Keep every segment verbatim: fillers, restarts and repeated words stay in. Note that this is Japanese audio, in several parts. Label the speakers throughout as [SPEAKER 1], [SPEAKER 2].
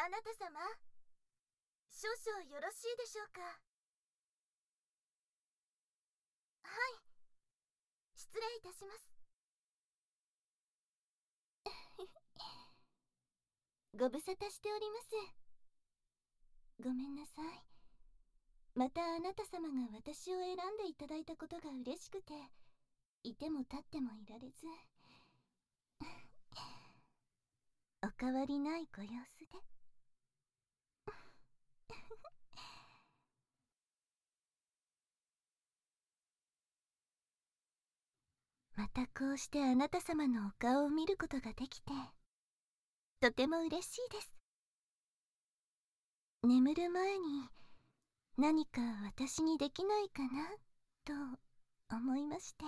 [SPEAKER 1] あなた様、少々よろしいでしょうか。はい、失礼いたします。ご無沙汰しております。ごめんなさい。またあなた様が私を選んでいただいたことが嬉しくて、いても立ってもいられず。お変わりないご様子で。またこうしてあなた様のお顔を見ることができて、とても嬉しいです。眠る前に何か私にできないかなと思いまして。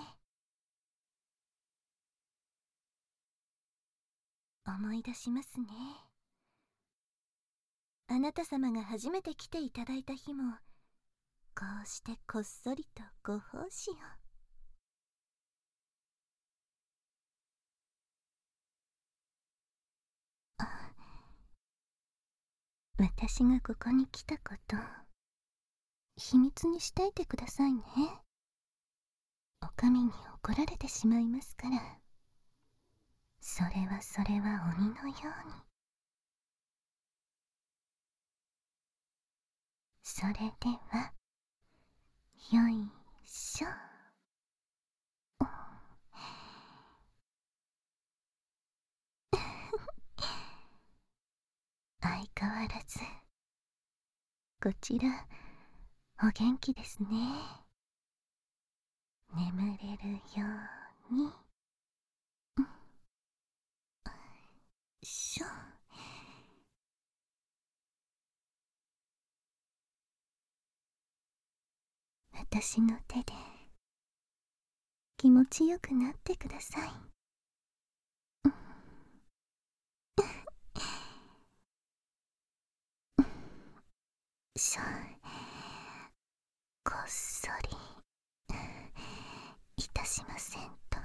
[SPEAKER 1] 思い出しますね。あなた様が初めて来ていただいた日も、こうしてこっそりとご奉仕を。あ、私がここに来たこと、秘密にしていてくださいね。お上に怒られてしまいますから。それはそれは鬼のように。それではよいしょ。相変わらずこちらお元気ですね。眠れるように。しょ。私の手で気持ちよくなってください。しょ。こっそりいたしませんと。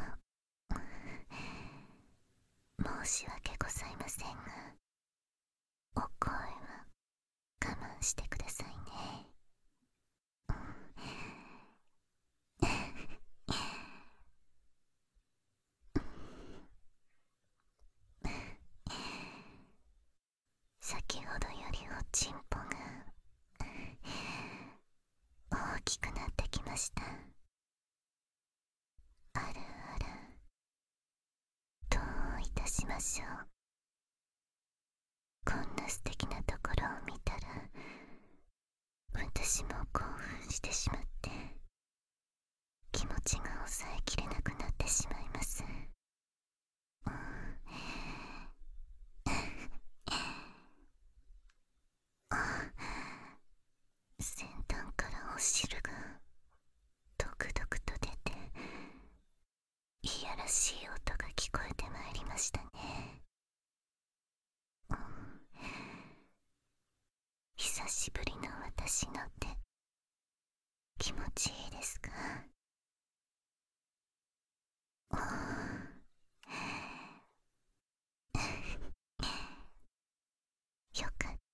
[SPEAKER 1] 申し訳ございませんが、お声は我慢してくださいね。先ほどよりおちんぽが大きくなってきました。あらあら、どういたしましょう。こんな素敵なところを見たら、私も興奮してしまって気持ちが抑えきれなくなってしまいます。先端からお汁がドクドクと出て、いやらしい音が聞こえてまいりましたね。久しぶりの私の手、気持ちいいですか？よかった。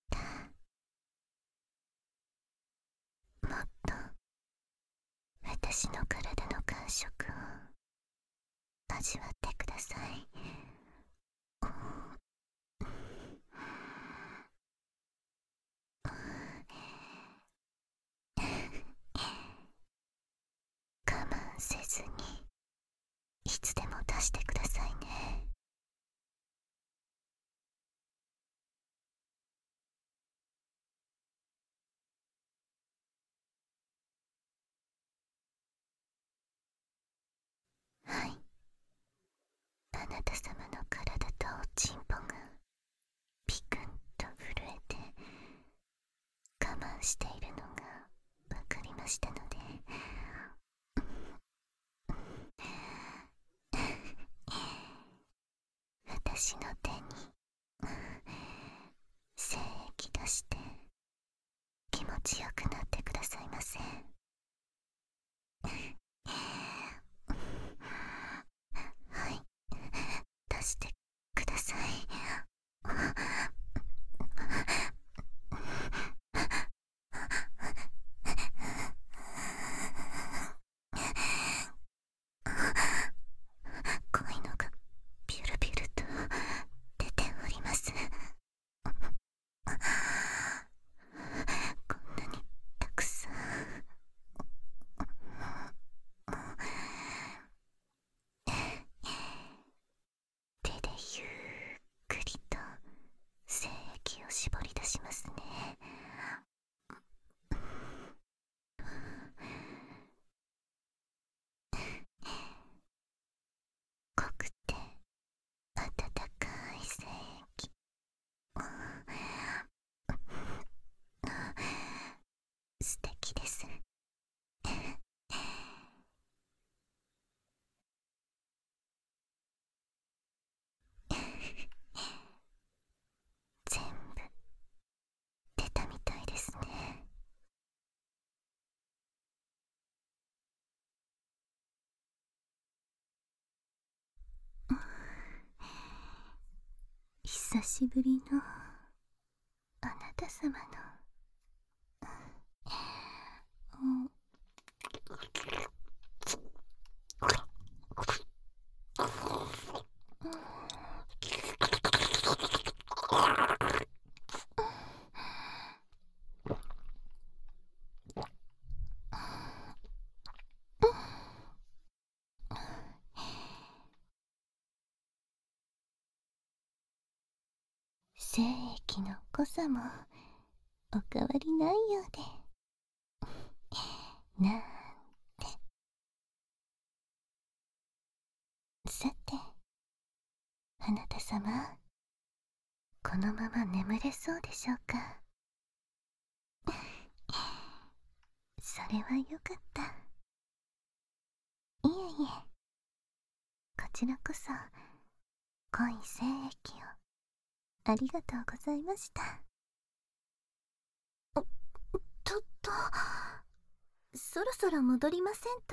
[SPEAKER 1] もっと私の体の感触を味わってください。我慢せずにいつでも出してくださいね。はい、あなた様の体とおちんぽがピクンと震えて我慢しているのがわかりましたので、私の手に精液出して気持ちよくなってくださいませ。はい、出してください。 久しぶりのあなた様の、うん、精液の濃さもお変わりないようで、なんて。さて、あなた様、このまま眠れそうでしょうか。それはよかった。いえいえ、こちらこそ濃い精液をありがとうございました。ちょっと、そろそろ戻りませんと。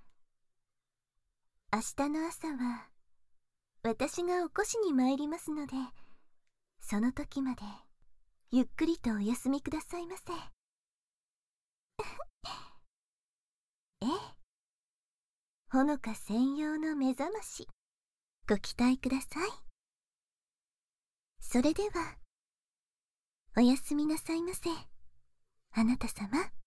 [SPEAKER 1] 明日の朝は私が起こしに参りますので、その時までゆっくりとお休みくださいませ。ええ、ほのか専用の目覚まし、ご期待ください。それではおやすみなさいませ、あなた様。